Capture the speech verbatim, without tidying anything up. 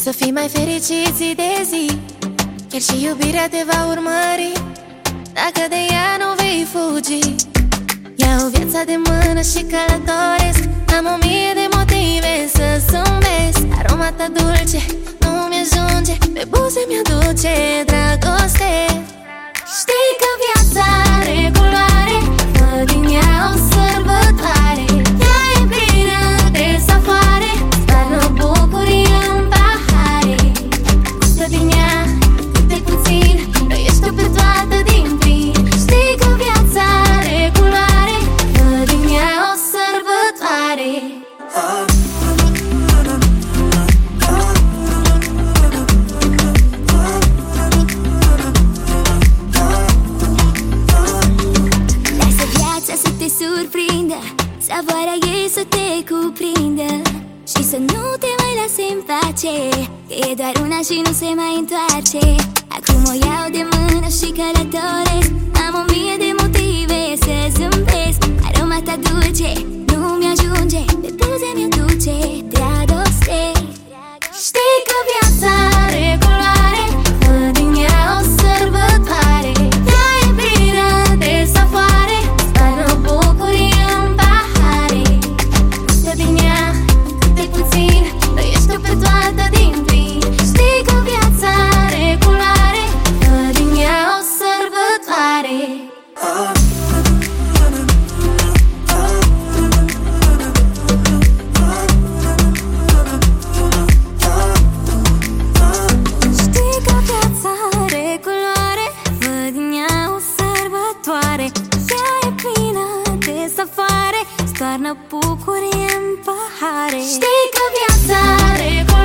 Să fii mai fericit zi de zi, chiar și iubirea te va urmări. Dacă de ea nu vei fugi, iau viața de mână și călătoresc. Am o mie de motive să zâmbesc. Aroma ta dulce nu mi-ajunge, pe buze mi-aduce dragoste. Știi că viața are culoare, fă din ea o sărbătoare. Ea e plină de safoare, toarnă bucurie în pahare. Gustă din ea cât de puțin, trăiește-o pe toată din plin. Știi că viața are culoare, fă din ea o sărbătoare. Surprindă, savoarea ei să te cuprindă și să nu te mai lase în pace, că e doar una și nu se mai întoarce. Acum o iau de mână și călătoresc. Am o mie de motive să zâmbesc. Aroma ta dulce nu mi-ajunge, pe buze mi-aduce dragoste. Știi că viața are culoare, fă din ea o sărbătoare. Ea e plină de safoare, toarnă bucurie în pahare. Gustă din ea cât de puțin, trăiește-o pe toată din plin. Știi că viața are culoare, fă din ea o sărbătoare. Toarnă bucurie în pahare. Știi că viața are